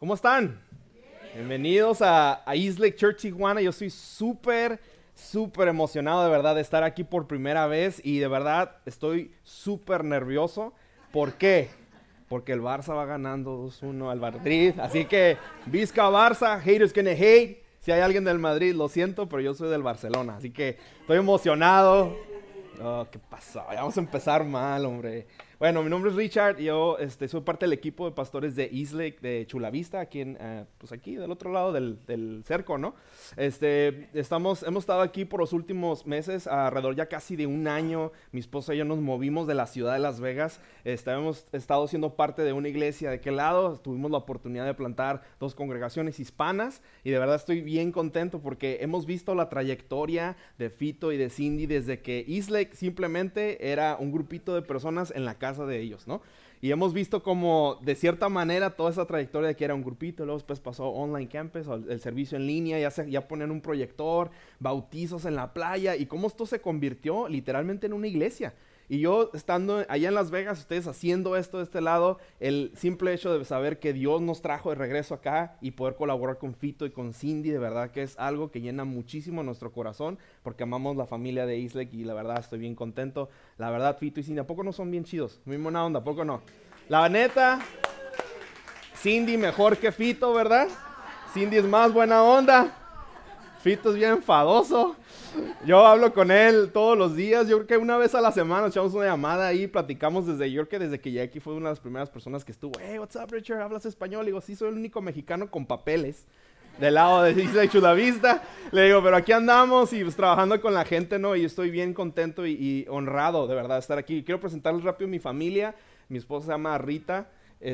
¿Cómo están? Bienvenidos a East Lake Church Tijuana. Yo estoy súper emocionado de verdad de estar aquí por primera vez y de verdad estoy súper nervioso. ¿Por qué? Porque el Barça va ganando 2-1 al Madrid. Así que, Vizca Barça, haters gonna hate. Si hay alguien del Madrid, lo siento, pero yo soy del Barcelona. Así que estoy emocionado. Oh, ¿qué pasó? Ya vamos a empezar mal, hombre. Bueno, mi nombre es Richard, yo soy parte del equipo de pastores de East Lake, de Chula Vista, aquí, pues aquí del otro lado del cerco, ¿no? Hemos estado aquí por los últimos meses, alrededor ya casi de un año. Mi esposa y yo nos movimos de la ciudad de Las Vegas. Hemos estado siendo parte de una iglesia de aquel lado. Tuvimos la oportunidad de plantar 2 congregaciones hispanas y de verdad estoy bien contento porque hemos visto la trayectoria de Fito y de Cindy desde que East Lake simplemente era un grupito de personas en la casa de ellos, ¿no? Y hemos visto como de cierta manera toda esa trayectoria de que era un grupito, luego después pasó online campus, el servicio en línea, ya ponen un proyector, bautizos en la playa y cómo esto se convirtió literalmente en una iglesia. Y yo estando allá en Las Vegas, ustedes haciendo esto de este lado, el simple hecho de saber que Dios nos trajo de regreso acá y poder colaborar con Fito y con Cindy, de verdad que es algo que llena muchísimo nuestro corazón porque amamos la familia de East Lake y la verdad estoy bien contento. La verdad, Fito y Cindy, ¿a poco no son bien chidos? Muy buena onda, ¿a poco no? La neta, Cindy mejor que Fito, ¿verdad? Cindy es más buena onda. Fito es bien enfadoso. Yo hablo con él todos los días. Yo creo que una vez a la semana echamos una llamada ahí, platicamos desde desde que llegué aquí fue una de las primeras personas que estuvo. Hey, what's up, Richard? ¿Hablas español? Le digo, sí, soy el único mexicano con papeles del lado de Chula Vista. Le digo, pero aquí andamos y pues trabajando con la gente, ¿no? Y estoy bien contento y honrado de verdad de estar aquí. Quiero presentarles rápido a mi familia. Mi esposa se llama Rita.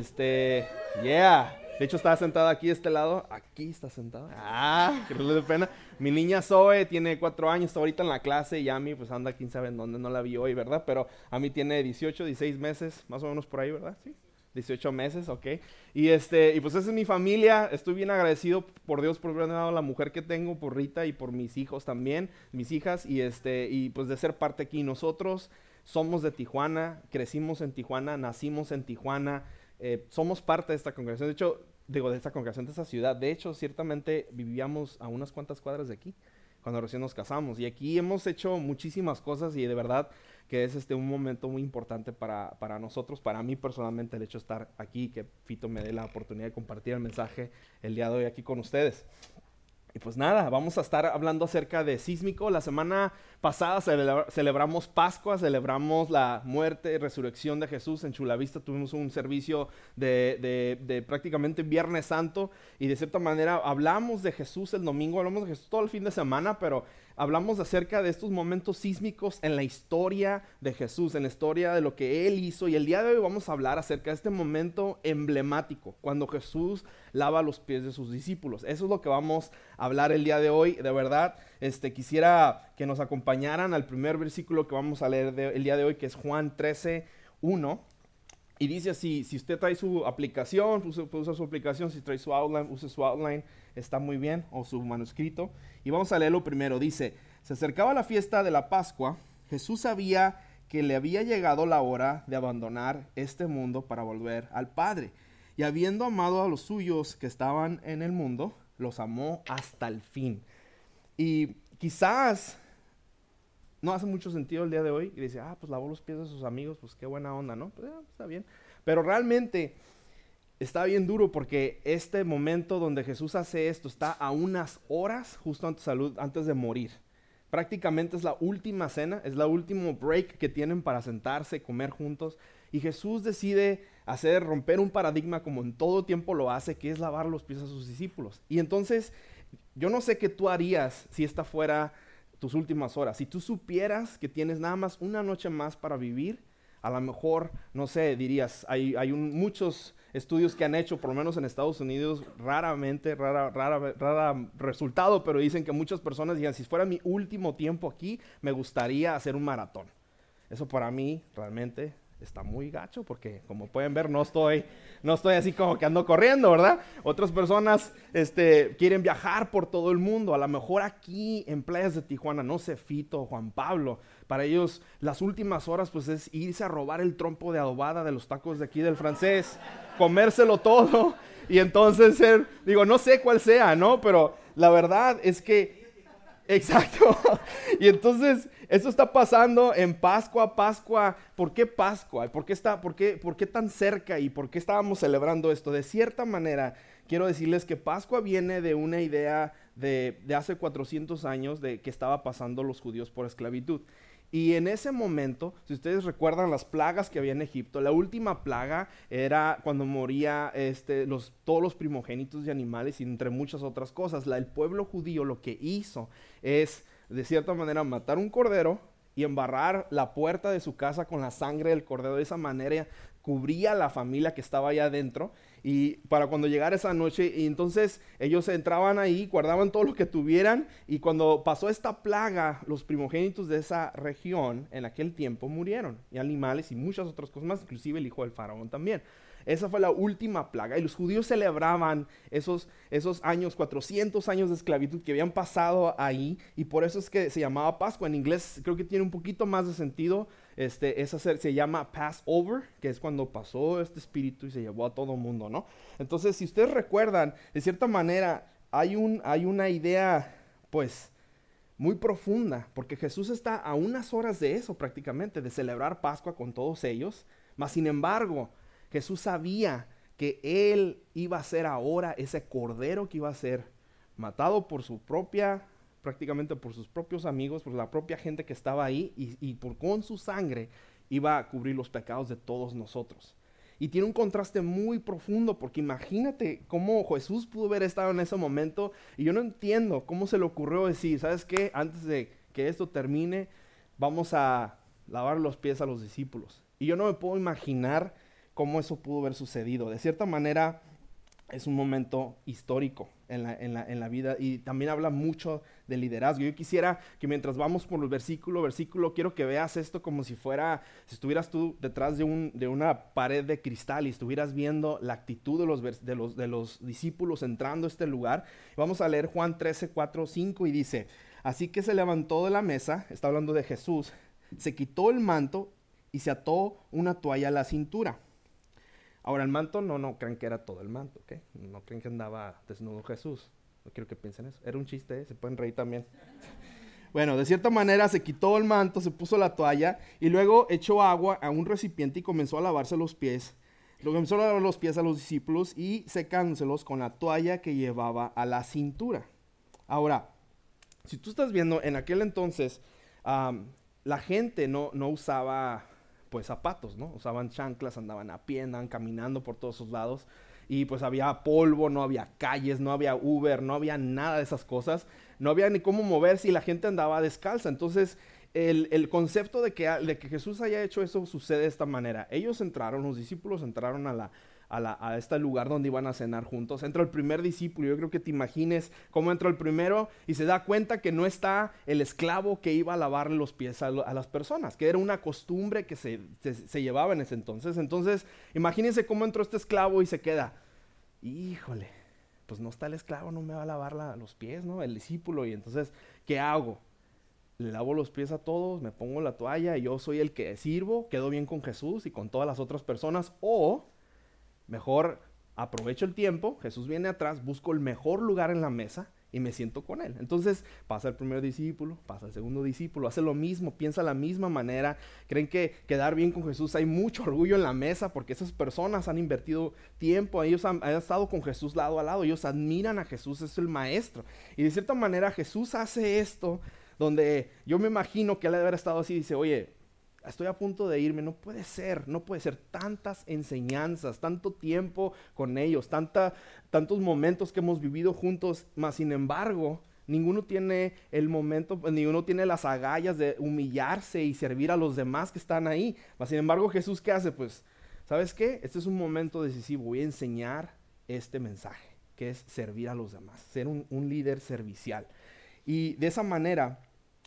De hecho, estaba sentada aquí de este lado. Aquí está sentada. Que no le dé pena. Mi niña Zoe tiene 4 años, está ahorita en la clase. Y Yami, pues anda, quién sabe en dónde, no la vi hoy, ¿verdad? Pero a mí tiene 18, 16 meses, más o menos por ahí, ¿verdad? Sí. 18 meses, ok. Y pues esa es mi familia. Estoy bien agradecido por Dios por haberme dado la mujer que tengo, por Rita y por mis hijos también, mis hijas. Y pues de ser parte aquí. Nosotros somos de Tijuana, crecimos en Tijuana, nacimos en Tijuana. Somos parte de esta congregación, de hecho, de esta congregación, de esta ciudad. De hecho, ciertamente vivíamos a unas cuantas cuadras de aquí, cuando recién nos casamos. Y aquí hemos hecho muchísimas cosas y de verdad que es un momento muy importante para nosotros, para mí personalmente, el hecho de estar aquí, que Fito me dé la oportunidad de compartir el mensaje el día de hoy aquí con ustedes. Y pues nada, vamos a estar hablando acerca de Sísmico. La semana pasada celebramos Pascua, celebramos la muerte y resurrección de Jesús en Chula Vista. Tuvimos un servicio de prácticamente Viernes Santo y de cierta manera hablamos de Jesús el domingo, hablamos de Jesús todo el fin de semana, pero hablamos acerca de estos momentos sísmicos en la historia de Jesús, en la historia de lo que Él hizo. Y el día de hoy vamos a hablar acerca de este momento emblemático, cuando Jesús lava los pies de sus discípulos. Eso es lo que vamos a hablar el día de hoy. De verdad, quisiera que nos acompañaran al primer versículo que vamos a leer el día de hoy, que es Juan 13:1. Y dice así: si usted trae su aplicación, puede usar su aplicación. Si trae su outline, use su outline, está muy bien, o su manuscrito. Y vamos a leerlo primero. Dice: se acercaba la fiesta de la Pascua. Jesús sabía que le había llegado la hora de abandonar este mundo para volver al Padre. Y habiendo amado a los suyos que estaban en el mundo, los amó hasta el fin. Y quizás no hace mucho sentido el día de hoy. Y dice, pues lavó los pies de sus amigos, pues qué buena onda, ¿no? Pues, está bien. Pero realmente está bien duro porque este momento donde Jesús hace esto está a unas horas justo antes de morir. Prácticamente es la última cena, es la último break que tienen para sentarse, comer juntos. Y Jesús decide romper un paradigma como en todo tiempo lo hace, que es lavar los pies a sus discípulos. Y entonces, yo no sé qué tú harías si esta fuera tus últimas horas. Si tú supieras que tienes nada más una noche más para vivir, a lo mejor, no sé, dirías, hay muchos estudios que han hecho, por lo menos en Estados Unidos, rara resultado, pero dicen que muchas personas digan, si fuera mi último tiempo aquí, me gustaría hacer un maratón. Eso para mí realmente está muy gacho porque, como pueden ver, no estoy así como que ando corriendo, ¿verdad? Otras personas quieren viajar por todo el mundo. A lo mejor aquí en playas de Tijuana, no sé, Fito, Juan Pablo, para ellos las últimas horas pues es irse a robar el trompo de adobada de los tacos de aquí del Francés, comérselo todo Y entonces digo, no sé cuál sea, ¿no? Pero la verdad es que, exacto. Y entonces, esto está pasando en Pascua. ¿Por qué Pascua? ¿Por qué tan cerca? ¿Y por qué estábamos celebrando esto? De cierta manera, quiero decirles que Pascua viene de una idea de hace 400 años de que estaba pasando los judíos por esclavitud. Y en ese momento, si ustedes recuerdan las plagas que había en Egipto, la última plaga era cuando moría todos los primogénitos de animales y entre muchas otras cosas. El pueblo judío lo que hizo es, de cierta manera, matar un cordero y embarrar la puerta de su casa con la sangre del cordero. De esa manera cubría a la familia que estaba allá adentro, y para cuando llegara esa noche, y entonces ellos entraban ahí, guardaban todo lo que tuvieran, y cuando pasó esta plaga, los primogénitos de esa región en aquel tiempo murieron, y animales y muchas otras cosas más, inclusive el hijo del faraón también. Esa fue la última plaga, y los judíos celebraban esos años, 400 años de esclavitud que habían pasado ahí, y por eso es que se llamaba Pascua. En inglés creo que tiene un poquito más de sentido. Se llama Passover, que es cuando pasó este espíritu y se llevó a todo mundo, ¿no? Entonces, si ustedes recuerdan, de cierta manera, hay una idea, pues, muy profunda, porque Jesús está a unas horas de eso prácticamente, de celebrar Pascua con todos ellos, mas sin embargo, Jesús sabía que Él iba a ser ahora ese cordero que iba a ser matado por prácticamente por sus propios amigos, por la propia gente que estaba ahí, y con su sangre iba a cubrir los pecados de todos nosotros. Y tiene un contraste muy profundo, porque imagínate cómo Jesús pudo haber estado en ese momento, y yo no entiendo cómo se le ocurrió decir, ¿sabes qué? Antes de que esto termine, vamos a lavar los pies a los discípulos. Y yo no me puedo imaginar cómo eso pudo haber sucedido. De cierta manera, es un momento histórico en la vida, y también habla mucho de liderazgo. Yo quisiera que mientras vamos por el versículo, quiero que veas esto como si estuvieras tú detrás de una pared de cristal y estuvieras viendo la actitud de los discípulos entrando a este lugar. Vamos a leer Juan 13, 4, 5 y dice, así que se levantó de la mesa, está hablando de Jesús, se quitó el manto y se ató una toalla a la cintura. Ahora, el manto no crean que era todo el manto, ¿ok? No crean que andaba desnudo Jesús. No quiero que piensen eso. Era un chiste, ¿eh? Se pueden reír también. Bueno, de cierta manera se quitó el manto, se puso la toalla y luego echó agua a un recipiente y comenzó a lavarse los pies. Luego comenzó a lavar los pies a los discípulos y secándoselos con la toalla que llevaba a la cintura. Ahora, si tú estás viendo, en aquel entonces, la gente no usaba pues zapatos, ¿no? Usaban chanclas, andaban a pie, andaban caminando por todos sus lados, y pues había polvo, no había calles, no había Uber, no había nada de esas cosas, no había ni cómo moverse y la gente andaba descalza. Entonces el concepto de que Jesús haya hecho eso sucede de esta manera. Los discípulos entraron a este lugar donde iban a cenar juntos. Entra el primer discípulo. Yo creo que te imagines cómo entra el primero y se da cuenta que no está el esclavo que iba a lavarle los pies a las personas, que era una costumbre que se llevaba en ese entonces. Entonces, imagínense cómo entró este esclavo y se queda, híjole, pues no está el esclavo, no me va a lavar los pies, ¿no? El discípulo. Y entonces, ¿qué hago? Le lavo los pies a todos, me pongo la toalla y yo soy el que sirvo, quedo bien con Jesús y con todas las otras personas, o mejor aprovecho el tiempo, Jesús viene atrás, busco el mejor lugar en la mesa y me siento con él. Entonces pasa el primer discípulo, pasa el segundo discípulo, hace lo mismo, piensa de la misma manera. Creen que quedar bien con Jesús, hay mucho orgullo en la mesa porque esas personas han invertido tiempo, ellos han estado con Jesús lado a lado, ellos admiran a Jesús, es el maestro. Y de cierta manera Jesús hace esto donde yo me imagino que él debe haber estado así y dice, oye, estoy a punto de irme, no puede ser tantas enseñanzas, tanto tiempo con ellos, tantos momentos que hemos vivido juntos, mas sin embargo, ninguno tiene ninguno tiene las agallas de humillarse y servir a los demás que están ahí. Mas sin embargo, Jesús, ¿qué hace? Pues, ¿sabes qué? Este es un momento decisivo, voy a enseñar este mensaje, que es servir a los demás, ser un líder servicial. Y de esa manera,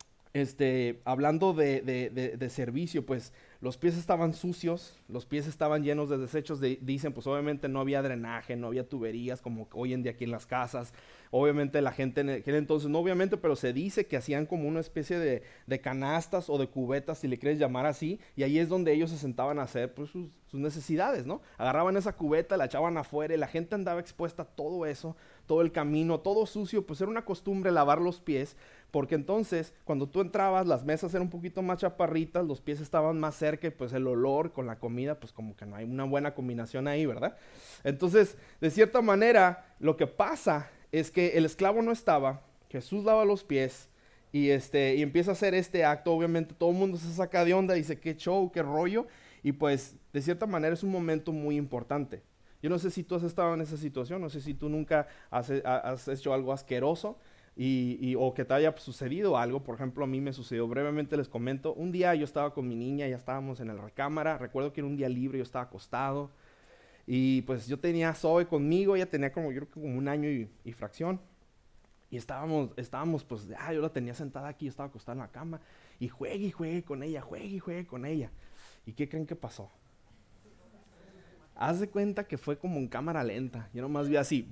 hablando de servicio, pues los pies estaban sucios, los pies estaban llenos de desechos, dicen, pues obviamente no había drenaje, no había tuberías como hoy en día aquí en las casas. Obviamente la gente en aquel entonces, no obviamente, pero se dice que hacían como una especie de canastas o de cubetas, si le quieres llamar así, y ahí es donde ellos se sentaban a hacer pues, sus necesidades, ¿no? Agarraban esa cubeta, la echaban afuera y la gente andaba expuesta a todo eso, todo el camino, todo sucio, pues era una costumbre lavar los pies, porque entonces cuando tú entrabas las mesas eran un poquito más chaparritas, los pies estaban más cerca y pues el olor con la comida, pues como que no hay una buena combinación ahí, ¿verdad? Entonces, de cierta manera, lo que pasa es que el esclavo no estaba, Jesús lava los pies y empieza a hacer este acto. Obviamente todo el mundo se saca de onda, dice qué show, qué rollo, y pues de cierta manera es un momento muy importante. Yo no sé si tú has estado en esa situación, no sé si tú nunca has hecho algo asqueroso o que te haya sucedido algo. Por ejemplo, a mí me sucedió, brevemente les comento, un día yo estaba con mi niña, ya estábamos en la recámara, recuerdo que era un día libre, yo estaba acostado, y pues yo tenía a Zoe conmigo, ella tenía como, yo creo que como un año y fracción. Y estábamos pues, yo la tenía sentada aquí, yo estaba acostado en la cama, y juegue con ella, juegue y juegue con ella. ¿Y qué creen que pasó? Haz de cuenta que fue como en cámara lenta. Yo nomás vi así,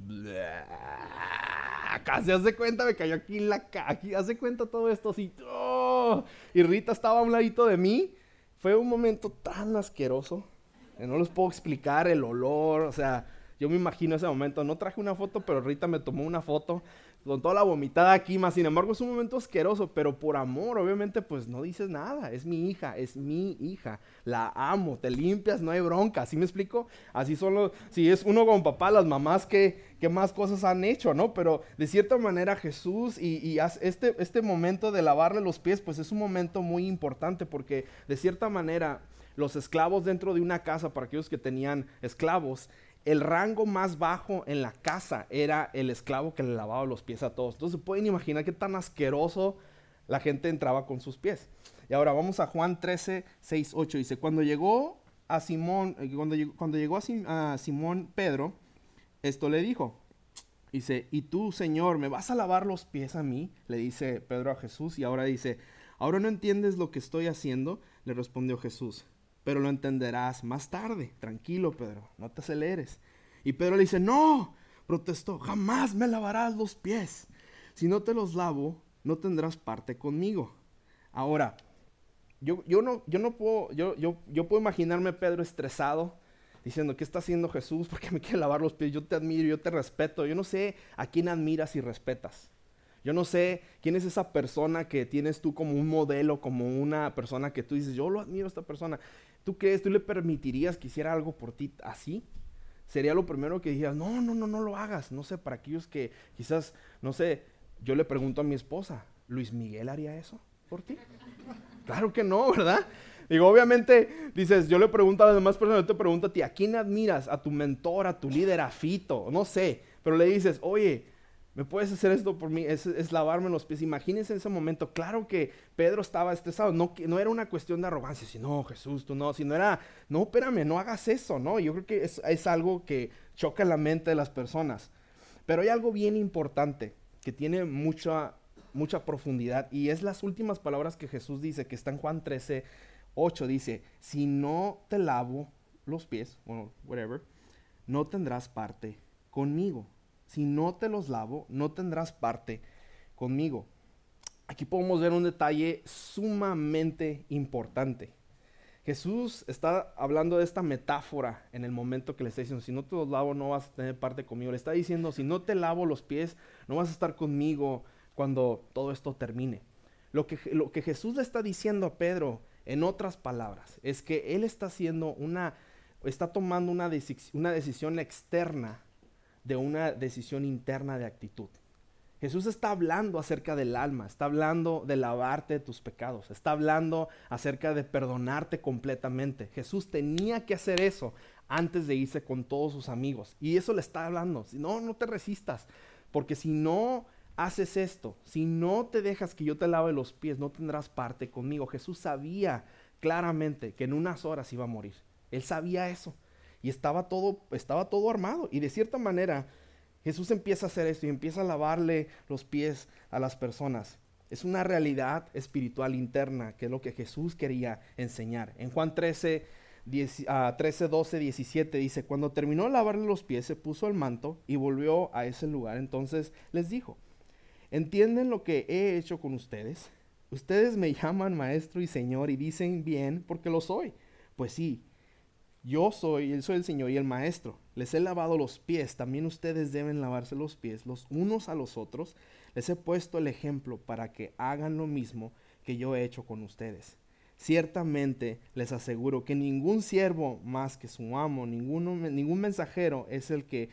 casi haz de cuenta, me cayó aquí en la cara, haz de cuenta todo esto así, ¡oh! Y Rita estaba a un ladito de mí. Fue un momento tan asqueroso, que no les puedo explicar el olor, o sea, yo me imagino ese momento. No traje una foto, pero Rita me tomó una foto con toda la vomitada aquí, más sin embargo es un momento asqueroso, pero por amor, obviamente, pues no dices nada. Es mi hija, la amo, te limpias, no hay bronca, ¿sí me explico? Así son si es uno como papá, las mamás que más cosas han hecho, ¿no? Pero de cierta manera Jesús este momento de lavarle los pies, pues es un momento muy importante, porque de cierta manera los esclavos dentro de una casa, para aquellos que tenían esclavos, el rango más bajo en la casa era el esclavo que le lavaba los pies a todos. Entonces pueden imaginar qué tan asqueroso la gente entraba con sus pies. Y ahora vamos a Juan 13, 6, 8. Dice, cuando llegó a Simón Pedro, esto le dijo. Dice, ¿y tú, Señor, me vas a lavar los pies a mí? Le dice Pedro a Jesús. Y ahora dice, ¿ahora no entiendes lo que estoy haciendo? Le respondió Jesús. Pero lo entenderás más tarde. Tranquilo, Pedro, no te aceleres. Y Pedro le dice, no, protestó, jamás me lavarás los pies. Si no te los lavo, no tendrás parte conmigo. Ahora, yo puedo imaginarme Pedro estresado, diciendo, ¿qué está haciendo Jesús? ¿Por qué me quiere lavar los pies? Yo te admiro, yo te respeto. Yo no sé a quién admiras y respetas. Yo no sé quién es esa persona que tienes tú como un modelo, como una persona que tú dices, yo lo admiro a esta persona. ¿Tú crees? ¿Tú le permitirías que hiciera algo por ti así? Sería lo primero que dijeras, no lo hagas. No sé, para aquellos que quizás, no sé, yo le pregunto a mi esposa, ¿Luis Miguel haría eso por ti? Claro que no, ¿verdad? Digo, obviamente, dices, yo le pregunto a las demás personas, yo te pregunto a ti, ¿a quién admiras? ¿A tu mentor, a tu líder, a Fito? No sé, pero le dices, oye, ¿me puedes hacer esto por mí? Es lavarme los pies. Imagínense en ese momento. Claro que Pedro estaba estresado. No era una cuestión de arrogancia. Si no, Jesús, tú no. Sino era, no, espérame, no hagas eso, ¿no? Yo creo que es algo que choca la mente de las personas. Pero hay algo bien importante que tiene mucha profundidad. Y es las últimas palabras que Jesús dice, que está en Juan 13, 8. Dice, si no te lavo los pies, o whatever, no tendrás parte conmigo. Si no te los lavo, no tendrás parte conmigo. Aquí podemos ver un detalle sumamente importante. Jesús está hablando de esta metáfora en el momento que le está diciendo, si no te los lavo, no vas a tener parte conmigo. Le está diciendo, si no te lavo los pies, no vas a estar conmigo cuando todo esto termine. Lo que Jesús le está diciendo a Pedro, en otras palabras, es que él está tomando una decisión externa de una decisión interna de actitud. Jesús está hablando acerca del alma, está hablando de lavarte de tus pecados, está hablando acerca de perdonarte completamente. Jesús tenía que hacer eso antes de irse con todos sus amigos, y eso le está hablando. No te resistas, porque si no haces esto, si no te dejas que yo te lave los pies, no tendrás parte conmigo. Jesús sabía claramente que en unas horas iba a morir. Él sabía eso. Y estaba todo armado. Y de cierta manera, Jesús empieza a hacer esto y empieza a lavarle los pies a las personas. Es una realidad espiritual interna, que es lo que Jesús quería enseñar. En Juan 13, 12, 17 dice, cuando terminó de lavarle los pies, se puso el manto y volvió a ese lugar. Entonces les dijo, ¿entienden lo que he hecho con ustedes? Ustedes me llaman maestro y señor y dicen bien porque lo soy. Pues sí. Yo soy el Señor y el Maestro. Les he lavado los pies, también ustedes deben lavarse los pies los unos a los otros. Les he puesto el ejemplo para que hagan lo mismo que yo he hecho con ustedes. Ciertamente les aseguro que ningún siervo más que su amo, ningún mensajero es el que,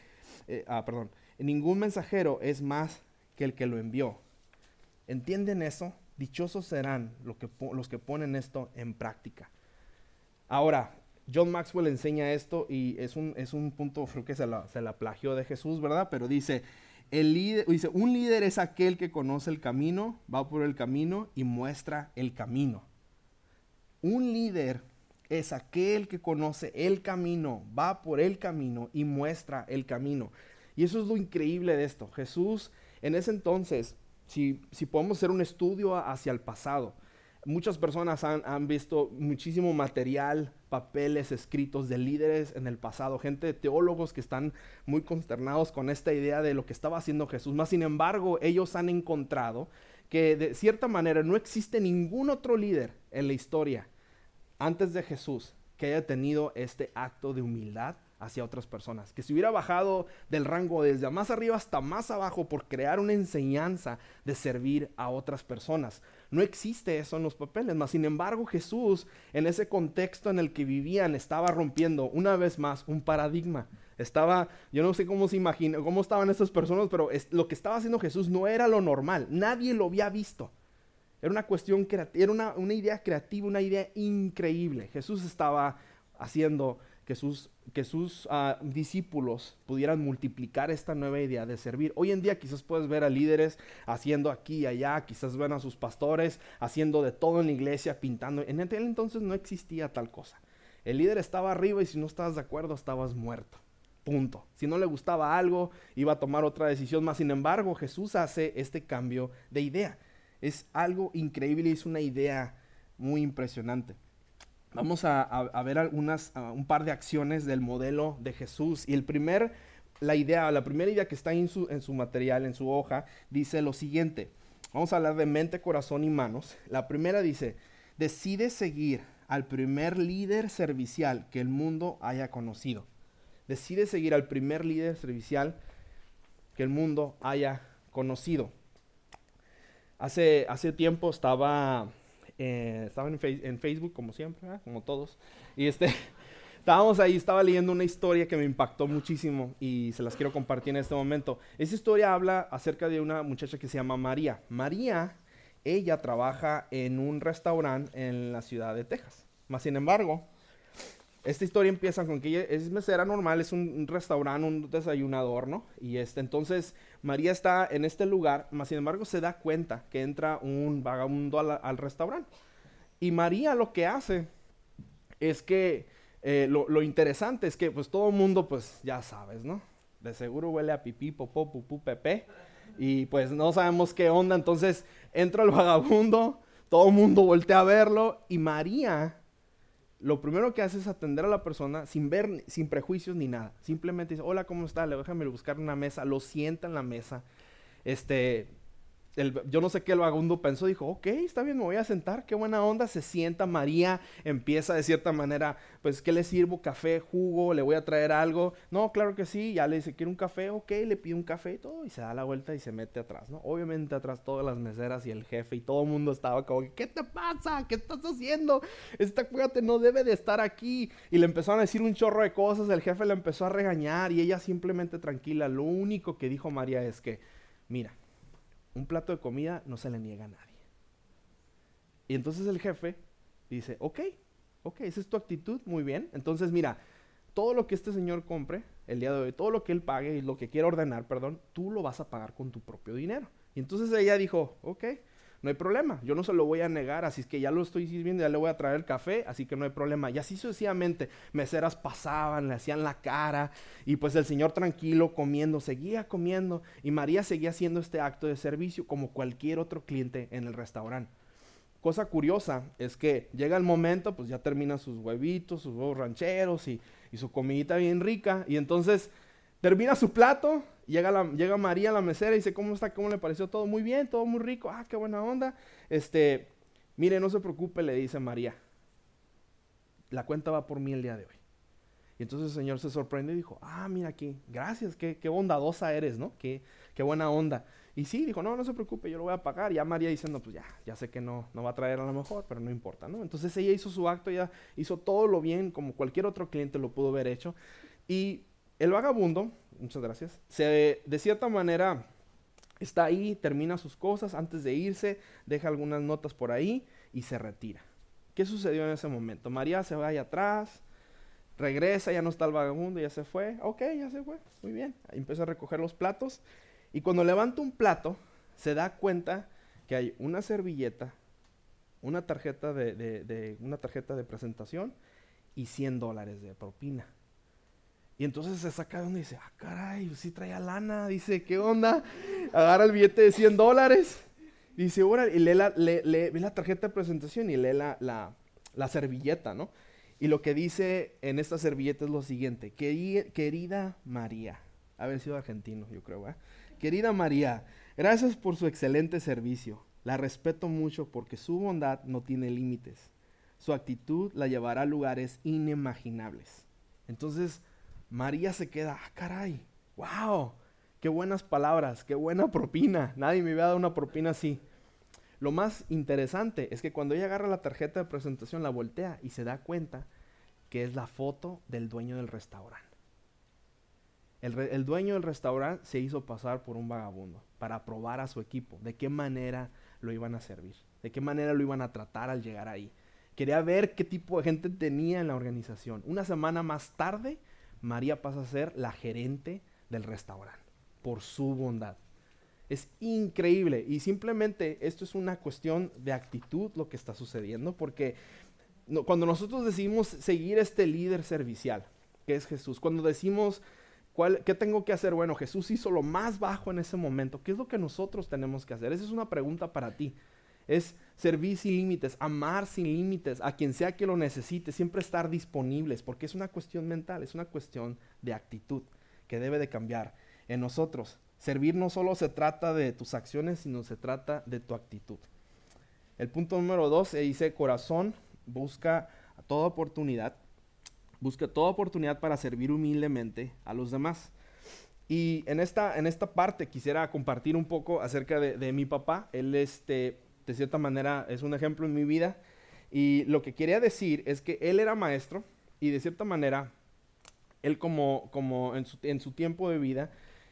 ningún mensajero es más que el que lo envió. ¿Entienden eso? Dichosos serán los que ponen esto en práctica. Ahora, John Maxwell enseña esto y es un punto, creo que se la plagió de Jesús, ¿verdad? Pero dice, un líder es aquel que conoce el camino, va por el camino y muestra el camino. Un líder es aquel que conoce el camino, va por el camino y muestra el camino. Y eso es lo increíble de esto. Jesús, en ese entonces, si podemos hacer un estudio hacia el pasado, muchas personas han visto muchísimo material, papeles escritos de líderes en el pasado, gente de teólogos que están muy consternados con esta idea de lo que estaba haciendo Jesús. Más sin embargo, ellos han encontrado que de cierta manera no existe ningún otro líder en la historia antes de Jesús que haya tenido este acto de humildad hacia otras personas, que se hubiera bajado del rango desde más arriba hasta más abajo por crear una enseñanza de servir a otras personas. No existe eso en los papeles, mas sin embargo Jesús, en ese contexto en el que vivían, estaba rompiendo una vez más un paradigma. Yo no sé cómo se imagina, cómo estaban estas personas, pero lo que estaba haciendo Jesús no era lo normal, nadie lo había visto. Era una cuestión creativa, era una idea creativa, una idea increíble. Jesús estaba haciendo que sus discípulos pudieran multiplicar esta nueva idea de servir. Hoy en día quizás puedes ver a líderes haciendo aquí y allá, quizás ven a sus pastores haciendo de todo en la iglesia, pintando. En aquel entonces no existía tal cosa. El líder estaba arriba y si no estabas de acuerdo estabas muerto. Punto. Si no le gustaba algo, iba a tomar otra decisión más. Sin embargo, Jesús hace este cambio de idea. Es algo increíble y es una idea muy impresionante. Vamos a ver un par de acciones del modelo de Jesús. Y la primera idea que está en su material, en su hoja, dice lo siguiente. Vamos a hablar de mente, corazón y manos. La primera dice, decide seguir al primer líder servicial que el mundo haya conocido. Decide seguir al primer líder servicial que el mundo haya conocido. Hace tiempo estaba en Facebook, como siempre, como todos, y estábamos ahí, estaba leyendo una historia que me impactó muchísimo y se las quiero compartir en este momento. Esa historia habla acerca de una muchacha que se llama María. María, ella trabaja en un restaurante en la ciudad de Texas. Más sin embargo, esta historia empieza con que ella es mesera normal, es un restaurante, un desayunador, ¿no? Y entonces María está en este lugar, más sin embargo se da cuenta que entra un vagabundo al restaurante. Y María lo que hace es que, lo interesante es que pues todo el mundo, pues ya sabes, ¿no? De seguro huele a pipí, popó, pupú, pepe. Y pues no sabemos qué onda, entonces entra el vagabundo, todo el mundo voltea a verlo y María lo primero que hace es atender a la persona sin prejuicios ni nada. Simplemente dice, hola, ¿cómo está? Déjame buscar una mesa. Lo sienta en la mesa. Yo no sé qué el vagabundo pensó. Dijo, ok, está bien, me voy a sentar. Qué buena onda. Se sienta. María empieza de cierta manera, pues, ¿qué le sirvo? ¿Café? ¿Jugo? ¿Le voy a traer algo? No, claro que sí. Ya le dice, ¿quiere un café? Ok, le pide un café y todo. Y se da la vuelta y se mete atrás, ¿no? Obviamente atrás todas las meseras y el jefe y todo el mundo estaba como, ¿qué te pasa? ¿Qué estás haciendo? Esta cuate no debe de estar aquí. Y le empezaron a decir un chorro de cosas. El jefe la empezó a regañar y ella simplemente tranquila. Lo único que dijo María es que, mira, un plato de comida no se le niega a nadie. Y entonces el jefe dice, ok, esa es tu actitud, muy bien. Entonces mira, todo lo que este señor compre el día de hoy, todo lo que él pague y lo que quiera ordenar, perdón, tú lo vas a pagar con tu propio dinero. Y entonces ella dijo, ok, no hay problema, yo no se lo voy a negar, así es que ya lo estoy sirviendo, ya le voy a traer el café, así que no hay problema. Y así sucesivamente, meseras pasaban, le hacían la cara, y pues el señor tranquilo comiendo, seguía comiendo, y María seguía haciendo este acto de servicio como cualquier otro cliente en el restaurante. Cosa curiosa es que llega el momento, pues ya termina sus huevitos, sus huevos rancheros y su comidita bien rica, y entonces termina su plato. Llega María, la mesera, y dice, ¿cómo está? ¿Cómo le pareció todo? Muy bien, todo muy rico. Ah, qué buena onda. Mire, no se preocupe, le dice María. La cuenta va por mí el día de hoy. Y entonces el Señor se sorprendió y dijo, mira aquí, gracias, qué bondadosa eres, ¿no? Qué buena onda. Y sí, dijo, no se preocupe, yo lo voy a pagar. Y ya María diciendo, pues ya sé que no va a traer a lo mejor, pero no importa, ¿no? Entonces ella hizo su acto, ella hizo todo lo bien, como cualquier otro cliente lo pudo haber hecho. Y el vagabundo, muchas gracias, de cierta manera está ahí, termina sus cosas, antes de irse, deja algunas notas por ahí y se retira. ¿Qué sucedió en ese momento? María se va allá atrás, regresa, ya no está el vagabundo, ya se fue. Ok, ya se fue, muy bien. Ahí empieza a recoger los platos. Y cuando levanta un plato, se da cuenta que hay una servilleta, una tarjeta una tarjeta de presentación y $100 de propina. Y entonces se saca de donde dice, caray, sí traía lana. Dice, ¿qué onda? Agarra el billete de $100. Dice, órale, y ve la tarjeta de presentación y lee la servilleta, ¿no? Y lo que dice en esta servilleta es lo siguiente: querida María, haber sido argentino, yo creo, ¿eh? Querida María, gracias por su excelente servicio. La respeto mucho porque su bondad no tiene límites. Su actitud la llevará a lugares inimaginables. Entonces, María se queda, caray, wow, qué buenas palabras, qué buena propina. Nadie me había dado una propina así. Lo más interesante es que cuando ella agarra la tarjeta de presentación, la voltea y se da cuenta que es la foto del dueño del restaurante. El dueño del restaurante se hizo pasar por un vagabundo para probar a su equipo de qué manera lo iban a servir, de qué manera lo iban a tratar al llegar ahí. Quería ver qué tipo de gente tenía en la organización. Una semana más tarde, María pasa a ser la gerente del restaurante por su bondad. Es increíble y simplemente esto es una cuestión de actitud lo que está sucediendo, porque cuando nosotros decidimos seguir este líder servicial, que es Jesús, cuando decimos, ¿qué tengo que hacer? Bueno, Jesús hizo lo más bajo en ese momento. ¿Qué es lo que nosotros tenemos que hacer? Esa es una pregunta para ti. Es servir sin límites, amar sin límites, a quien sea que lo necesite, siempre estar disponibles, porque es una cuestión mental, es una cuestión de actitud que debe de cambiar en nosotros. Servir no solo se trata de tus acciones, sino se trata de tu actitud. El punto número 2 dice, corazón busca toda oportunidad para servir humildemente a los demás. Y en esta parte quisiera compartir un poco acerca de mi papá. Él de cierta manera es un ejemplo en mi vida. Y lo que quería decir es que él era maestro y de cierta manera, él como en su tiempo de vida,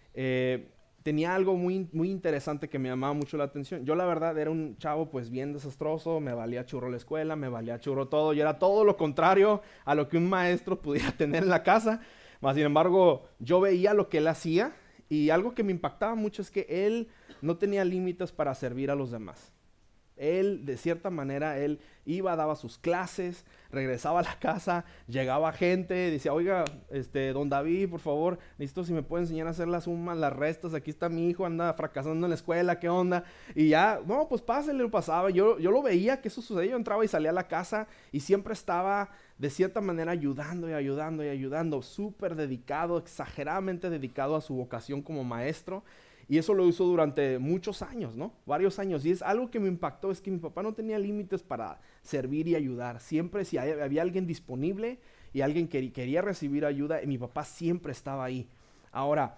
tenía algo muy, muy interesante que me llamaba mucho la atención. Yo la verdad era un chavo pues bien desastroso, me valía churro la escuela, me valía churro todo, y era todo lo contrario a lo que un maestro pudiera tener en la casa. Mas, sin embargo, yo veía lo que él hacía y algo que me impactaba mucho es que él no tenía límites para servir a los demás. Él, de cierta manera, él iba, daba sus clases, regresaba a la casa, llegaba gente, decía, oiga, don David, por favor, necesito si me puede enseñar a hacer las sumas, las restas, aquí está mi hijo, anda fracasando en la escuela, ¿qué onda? Y ya, no, pues pásale, lo pasaba, yo lo veía que eso sucedía, yo entraba y salía a la casa y siempre estaba, de cierta manera, ayudando, súper dedicado, exageradamente dedicado a su vocación como maestro. Y eso lo hizo durante muchos años, ¿no? Varios años. Y es algo que me impactó, es que mi papá no tenía límites para servir y ayudar. Siempre si había alguien disponible y alguien que quería recibir ayuda, mi papá siempre estaba ahí. Ahora,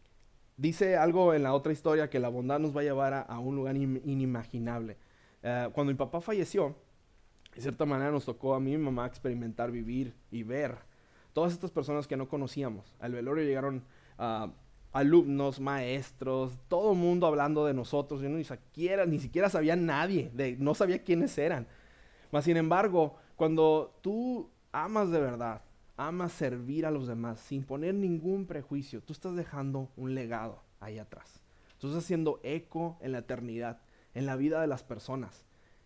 dice algo en la otra historia que la bondad nos va a llevar a un lugar inimaginable. Cuando mi papá falleció, de cierta manera nos tocó a mí y mi mamá experimentar, vivir y ver todas estas personas que no conocíamos. Al velorio llegaron alumnos, maestros, todo el mundo hablando de nosotros. Yo ni siquiera sabía nadie, no sabía quiénes eran. Mas, sin embargo, cuando tú amas de verdad, amas servir a los demás sin poner ningún prejuicio, tú estás dejando un legado ahí atrás. Tú estás haciendo eco en la eternidad, en la vida de las personas.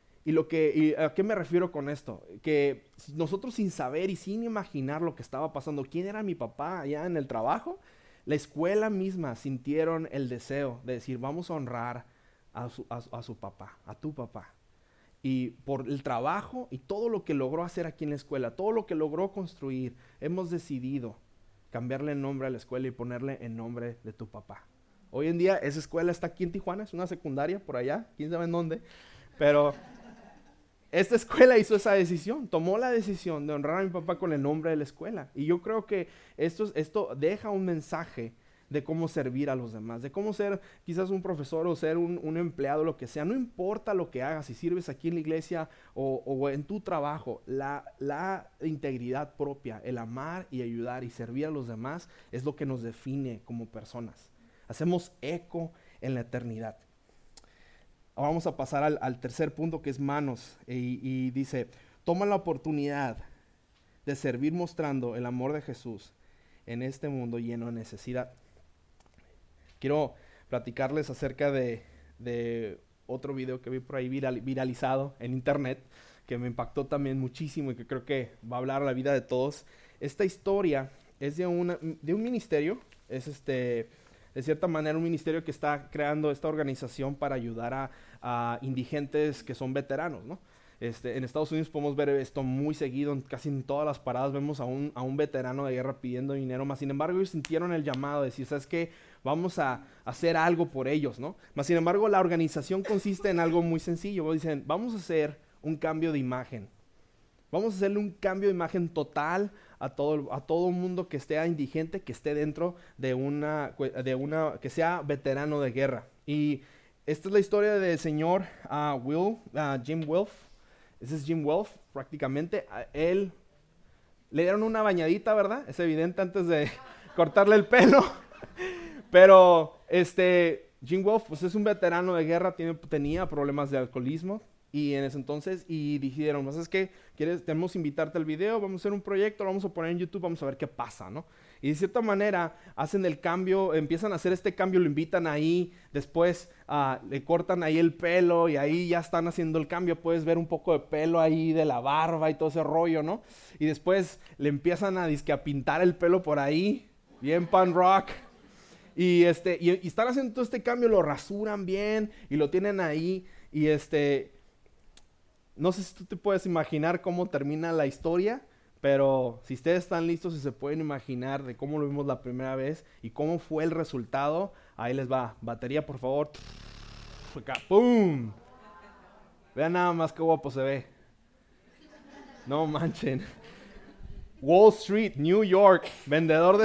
¿Y a qué me refiero con esto? Que nosotros sin saber y sin imaginar lo que estaba pasando, quién era mi papá allá en el trabajo, la escuela misma sintieron el deseo de decir, vamos a honrar a su papá, a tu papá. Y por el trabajo y todo lo que logró hacer aquí en la escuela, todo lo que logró construir, hemos decidido cambiarle el nombre a la escuela y ponerle el nombre de tu papá. Hoy en día esa escuela está aquí en Tijuana, es una secundaria por allá, quién sabe en dónde, pero esta escuela hizo esa decisión, tomó la decisión de honrar a mi papá con el nombre de la escuela. Y yo creo que esto deja un mensaje de cómo servir a los demás, de cómo ser quizás un profesor o ser un empleado, lo que sea. No importa lo que hagas, si sirves aquí en la iglesia o en tu trabajo, la integridad propia, el amar y ayudar y servir a los demás es lo que nos define como personas. Hacemos eco en la eternidad. Ahora vamos a pasar al tercer punto, que es manos, y dice, toma la oportunidad de servir mostrando el amor de Jesús en este mundo lleno de necesidad. Quiero platicarles acerca de otro video que vi por ahí viralizado en internet, que me impactó también muchísimo y que creo que va a hablar a la vida de todos. Esta historia es de un ministerio, es de cierta manera un ministerio que está creando esta organización para ayudar a indigentes que son veteranos, ¿no? En Estados Unidos podemos ver esto muy seguido, casi en todas las paradas vemos a un veterano de guerra pidiendo dinero, más sin embargo ellos sintieron el llamado de decir, ¿sabes qué? Vamos a hacer algo por ellos, ¿no? Más sin embargo la organización consiste en algo muy sencillo, dicen, vamos a hacer un cambio de imagen, vamos a hacerle un cambio de imagen total a todo mundo que esté indigente, que esté dentro de que sea veterano de guerra. Y esta es la historia del señor Jim Wolf. Ese es Jim Wolf, prácticamente. A él le dieron una bañadita, ¿verdad? Es evidente antes de cortarle el pelo. Pero Jim Wolf pues es un veterano de guerra, tenía problemas de alcoholismo. Y en ese entonces, dijeron, pues es que tenemos que invitarte al video, vamos a hacer un proyecto, lo vamos a poner en YouTube, vamos a ver qué pasa, ¿no? Y de cierta manera hacen el cambio, empiezan a hacer este cambio, lo invitan ahí, después le cortan ahí el pelo y ahí ya están haciendo el cambio, puedes ver un poco de pelo ahí de la barba y todo ese rollo, ¿no? Y después le empiezan a pintar el pelo por ahí, bien punk rock. Y están haciendo todo este cambio, lo rasuran bien y lo tienen ahí y no sé si tú te puedes imaginar cómo termina la historia, pero si ustedes están listos y se pueden imaginar de cómo lo vimos la primera vez y cómo fue el resultado, ahí les va. Batería, por favor. Acá, ¡pum! Vean nada más qué guapo se ve. No manchen. Wall Street, New York, vendedor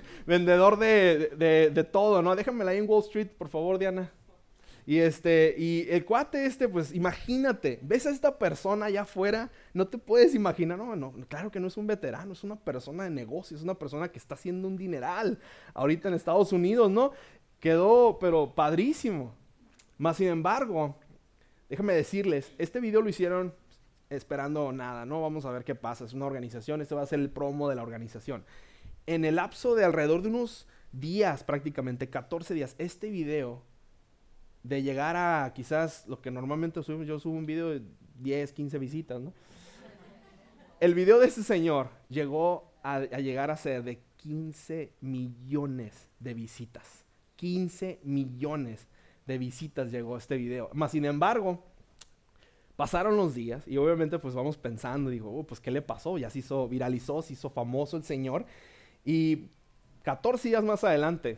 de todo, ¿no? Déjamela ahí en Wall Street, por favor, Diana. Y el cuate pues imagínate, ves a esta persona allá afuera, no te puedes imaginar, no, claro que no es un veterano, es una persona de negocios, es una persona que está haciendo un dineral ahorita en Estados Unidos, ¿no? Quedó, pero padrísimo. Más sin embargo, déjame decirles, este video lo hicieron esperando nada, ¿no? Vamos a ver qué pasa, es una organización, este va a ser el promo de la organización. En el lapso de alrededor de unos días, prácticamente 14 días, este video de llegar a quizás lo que normalmente yo subo un video de 10, 15 visitas, ¿no? El video de ese señor llegó a llegar a ser de 15 millones de visitas. 15 millones de visitas llegó este video. Más sin embargo, pasaron los días y obviamente pues vamos pensando, digo, pues ¿qué le pasó? Ya viralizó, se hizo famoso el señor. Y 14 días más adelante,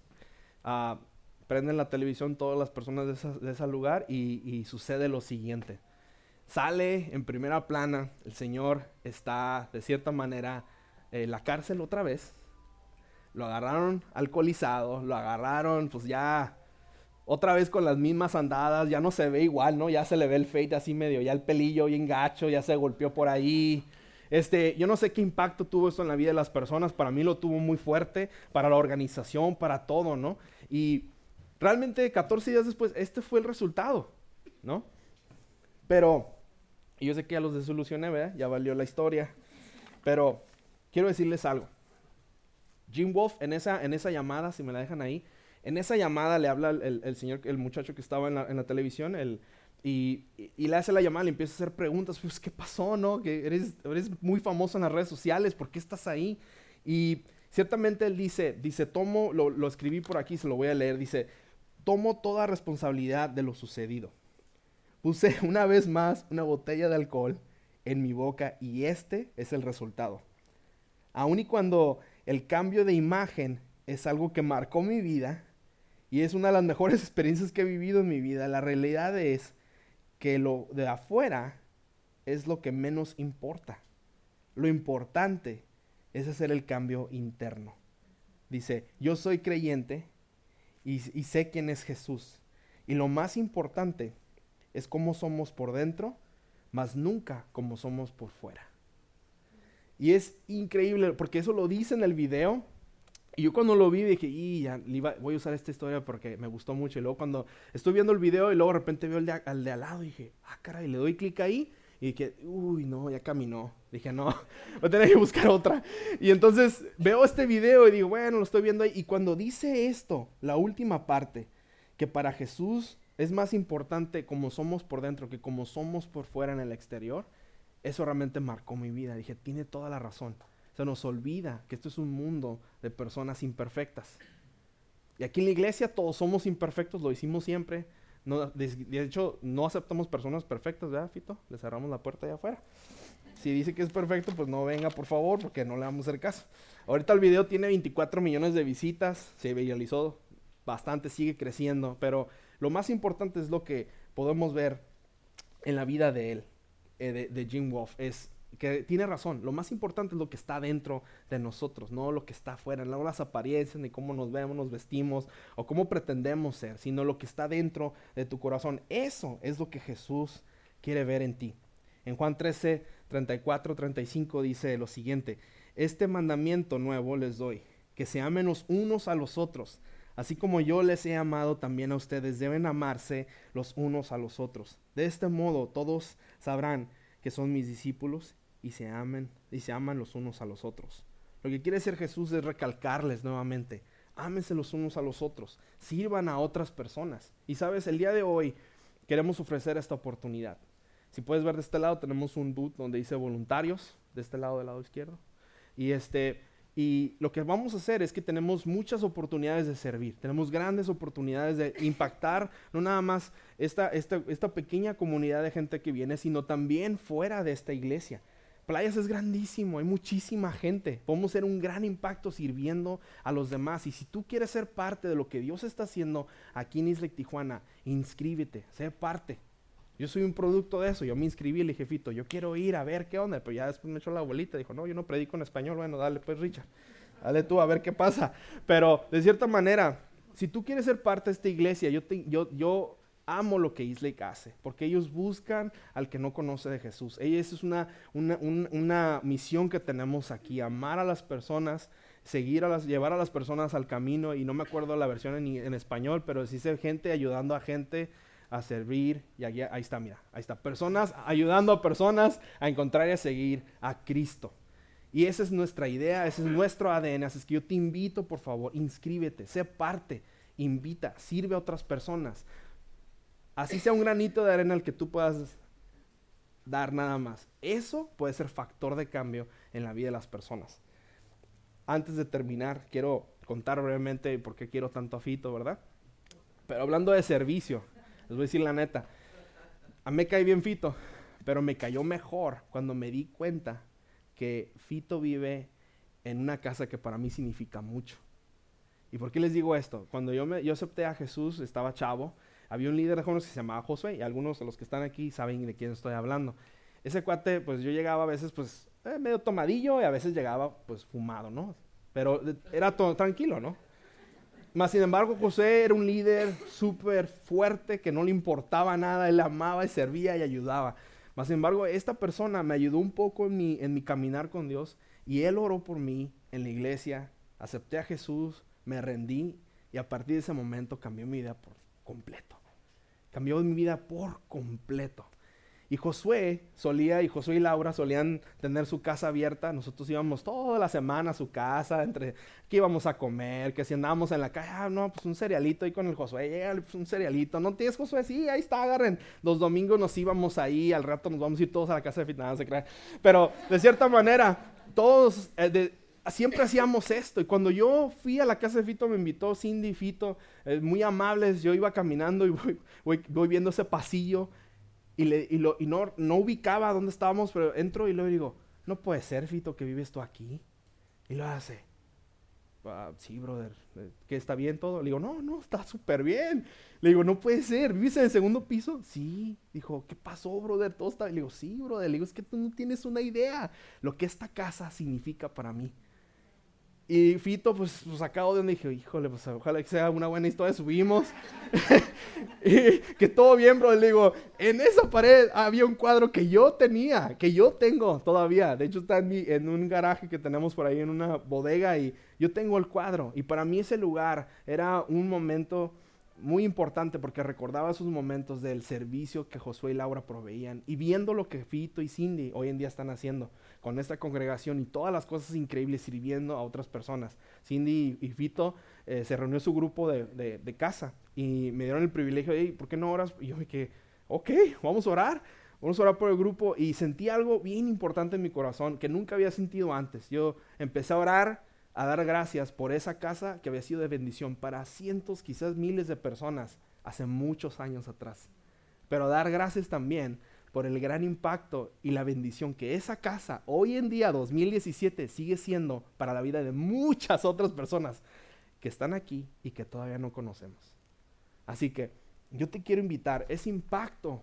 prenden la televisión todas las personas de ese lugar y sucede lo siguiente. Sale en primera plana, el señor está de cierta manera en la cárcel otra vez. Lo agarraron alcoholizado, lo agarraron pues ya otra vez con las mismas andadas, ya no se ve igual, ¿no? Ya se le ve el fade así medio, ya el pelillo bien gacho, ya se golpeó por ahí. Yo no sé qué impacto tuvo esto en la vida de las personas, para mí lo tuvo muy fuerte, para la organización, para todo, ¿no? Y realmente 14 días después, este fue el resultado, ¿no? Pero, yo sé que ya los desilusioné, ¿verdad? Ya valió la historia. Pero, quiero decirles algo. Jim Wolf, en esa llamada, si me la dejan ahí, en esa llamada le habla el señor, el muchacho que estaba en la televisión, y le hace la llamada, le empieza a hacer preguntas, pues, ¿qué pasó, no? Que eres muy famoso en las redes sociales, ¿por qué estás ahí? Y ciertamente él dice, lo escribí por aquí, se lo voy a leer, dice, tomo toda responsabilidad de lo sucedido. Puse una vez más una botella de alcohol en mi boca y este es el resultado. Aun y cuando el cambio de imagen es algo que marcó mi vida y es una de las mejores experiencias que he vivido en mi vida, la realidad es que lo de afuera es lo que menos importa. Lo importante es hacer el cambio interno. Dice, yo soy creyente y sé quién es Jesús. Y lo más importante es cómo somos por dentro, mas nunca cómo somos por fuera. Y es increíble, porque eso lo dice en el video. Y yo cuando lo vi dije, voy a usar esta historia porque me gustó mucho. Y luego cuando estoy viendo el video y luego de repente veo al de al lado, dije, caray, le doy clic ahí. Y dije, no, ya caminó. Dije, no, voy a tener que buscar otra. Y entonces veo este video y digo, bueno, lo estoy viendo ahí. Y cuando dice esto, la última parte, que para Jesús es más importante como somos por dentro que como somos por fuera en el exterior, eso realmente marcó mi vida. Dije, tiene toda la razón. Se nos olvida que esto es un mundo de personas imperfectas. Y aquí en la iglesia todos somos imperfectos, lo hicimos siempre. No, de hecho, no aceptamos personas perfectas, ¿verdad, Fito? Le cerramos la puerta allá afuera. Si dice que es perfecto, pues no venga, por favor, porque no le vamos a hacer caso. Ahorita el video tiene 24 millones de visitas, se viralizó bastante, sigue creciendo, pero lo más importante es lo que podemos ver en la vida de él, de Jim Wolf, es que tiene razón. Lo más importante es lo que está dentro de nosotros, no lo que está afuera, no las apariencias, ni cómo nos vemos, nos vestimos o cómo pretendemos ser, sino lo que está dentro de tu corazón. Eso es lo que Jesús quiere ver en ti. En Juan 13, 34, 35 dice lo siguiente: este mandamiento nuevo les doy, que se amen los unos a los otros, así como yo les he amado también a ustedes, deben amarse los unos a los otros. De este modo todos sabrán que son mis discípulos y se aman los unos a los otros. Lo que quiere hacer Jesús es recalcarles nuevamente: ámense los unos a los otros, sirvan a otras personas. Y sabes, el día de hoy queremos ofrecer esta oportunidad. Si puedes ver de este lado, tenemos un booth donde dice voluntarios, de este lado, del lado izquierdo. Y lo que vamos a hacer es que tenemos muchas oportunidades de servir, tenemos grandes oportunidades de impactar, no nada más esta pequeña comunidad de gente que viene, sino también fuera de esta iglesia. Playas es grandísimo, hay muchísima gente, podemos hacer un gran impacto sirviendo a los demás. Y si tú quieres ser parte de lo que Dios está haciendo aquí en Isla Tijuana, inscríbete, sé parte. Yo soy un producto de eso, yo me inscribí, le dije, Fito, yo quiero ir a ver qué onda, pero ya después me echó la abuelita, dijo, no, yo no predico en español. Bueno, dale pues, Richard, dale tú a ver qué pasa. Pero de cierta manera, si tú quieres ser parte de esta iglesia, yo amo lo que Islake hace, porque ellos buscan al que no conoce de Jesús. Esa es una misión que tenemos aquí: amar a las personas, llevar a las personas al camino. Y no me acuerdo la versión en español, pero dice gente ayudando a gente a servir. Y ahí está, mira, ahí está, personas ayudando a personas a encontrar y a seguir a Cristo. Y esa es nuestra idea, ese es nuestro ADN. Así es que yo te invito, por favor, inscríbete, sé parte, invita, sirve a otras personas. Así sea un granito de arena el que tú puedas dar nada más. Eso puede ser factor de cambio en la vida de las personas. Antes de terminar, quiero contar brevemente por qué quiero tanto a Fito, ¿verdad? Pero hablando de servicio, les voy a decir la neta. A mí me cae bien Fito, pero me cayó mejor cuando me di cuenta que Fito vive en una casa que para mí significa mucho. ¿Y por qué les digo esto? Cuando yo acepté a Jesús, estaba chavo. Había un líder de jóvenes que se llamaba Josué, y algunos de los que están aquí saben de quién estoy hablando. Ese cuate, pues yo llegaba a veces pues medio tomadillo, y a veces llegaba pues fumado, ¿no? Pero era todo tranquilo, ¿no? Mas sin embargo, Josué era un líder súper fuerte, que no le importaba nada, él amaba y servía y ayudaba. Mas sin embargo, esta persona me ayudó un poco en mi caminar con Dios, y él oró por mí en la iglesia, acepté a Jesús, me rendí, y a partir de ese momento cambió mi vida por completo. Cambió mi vida por completo. Y Josué y Laura solían tener su casa abierta. Nosotros íbamos toda la semana a su casa, que íbamos a comer, que si andábamos en la calle, no, pues un cerealito ahí con el Josué, llega pues un cerealito. ¿No tienes, Josué? Sí, ahí está, agarren. Los domingos nos íbamos ahí, al rato nos vamos a ir todos a la casa de Fitness, se cree. Pero de cierta manera, todos siempre hacíamos esto. Y cuando yo fui a la casa de Fito, me invitó Cindy y Fito, muy amables. Yo iba caminando y voy viendo ese pasillo y no ubicaba dónde estábamos, pero entro y luego digo, no puede ser, Fito, que vives tú aquí. Y lo hace, Sí, brother, ¿qué está bien todo? Le digo, no, está súper bien. Le digo, no puede ser, ¿vives en el segundo piso? Sí. Dijo, ¿qué pasó, brother? Todo está... Le digo, sí, brother. Le digo, es que tú no tienes una idea lo que esta casa significa para mí. Y Fito, pues sacado de donde dije, híjole, pues ojalá que sea una buena historia, subimos. Y que todo bien, bro. Le digo, en esa pared había un cuadro que yo tenía, que yo tengo todavía. De hecho, está en un garaje que tenemos por ahí, en una bodega, y yo tengo el cuadro. Y para mí ese lugar era un momento muy importante porque recordaba esos momentos del servicio que Josué y Laura proveían y viendo lo que Fito y Cindy hoy en día están haciendo con esta congregación y todas las cosas increíbles sirviendo a otras personas. Cindy y Fito se reunió su grupo de casa y me dieron el privilegio de, ¿por qué no oras? Y yo me quedé, ok, vamos a orar por el grupo, y sentí algo bien importante en mi corazón que nunca había sentido antes. Yo empecé a orar, a dar gracias por esa casa que había sido de bendición para cientos, quizás miles de personas hace muchos años atrás. Pero dar gracias también por el gran impacto y la bendición que esa casa hoy en día, 2017, sigue siendo para la vida de muchas otras personas que están aquí y que todavía no conocemos. Así que yo te quiero invitar, ese impacto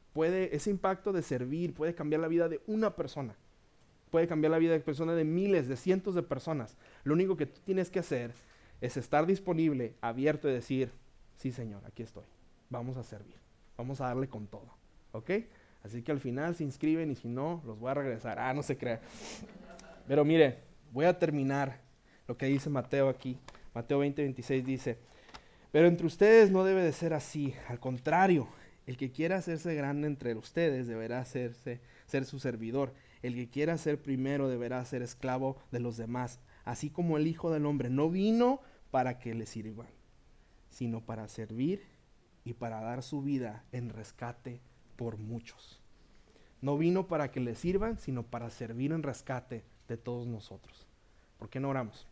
de servir puede cambiar la vida de una persona. Puede cambiar la vida de personas, de miles, de cientos de personas. Lo único que tú tienes que hacer es estar disponible, abierto y decir, sí, Señor, aquí estoy. Vamos a servir. Vamos a darle con todo. ¿Ok? Así que al final se inscriben y si no, los voy a regresar. No se crea. Pero mire, voy a terminar lo que dice Mateo aquí. Mateo 20:26 dice, pero entre ustedes no debe de ser así. Al contrario, el que quiera hacerse grande entre ustedes deberá ser su servidor. El que quiera ser primero deberá ser esclavo de los demás. Así como el Hijo del Hombre no vino para que le sirvan, sino para servir y para dar su vida en rescate por muchos. No vino para que le sirvan, sino para servir en rescate de todos nosotros. ¿Por qué no oramos?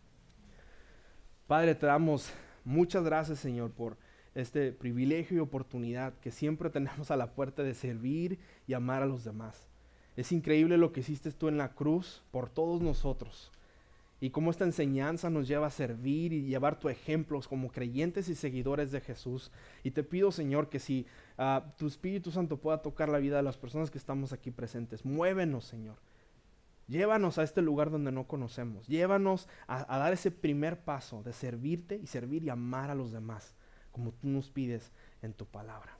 Padre, te damos muchas gracias, Señor, por este privilegio y oportunidad que siempre tenemos a la puerta de servir y amar a los demás. Es increíble lo que hiciste tú en la cruz por todos nosotros y cómo esta enseñanza nos lleva a servir y llevar tu ejemplo como creyentes y seguidores de Jesús. Y te pido, Señor, que si tu Espíritu Santo pueda tocar la vida de las personas que estamos aquí presentes, muévenos, Señor. Llévanos a este lugar donde no conocemos. Llévanos a dar ese primer paso de servirte y servir y amar a los demás, como tú nos pides en tu palabra.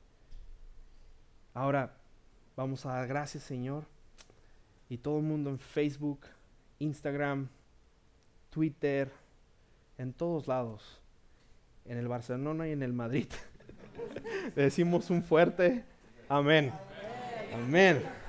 Ahora vamos a dar gracias, Señor, y todo el mundo en Facebook, Instagram, Twitter, en todos lados, en el Barcelona y en el Madrid. Le decimos un fuerte amén. Amén.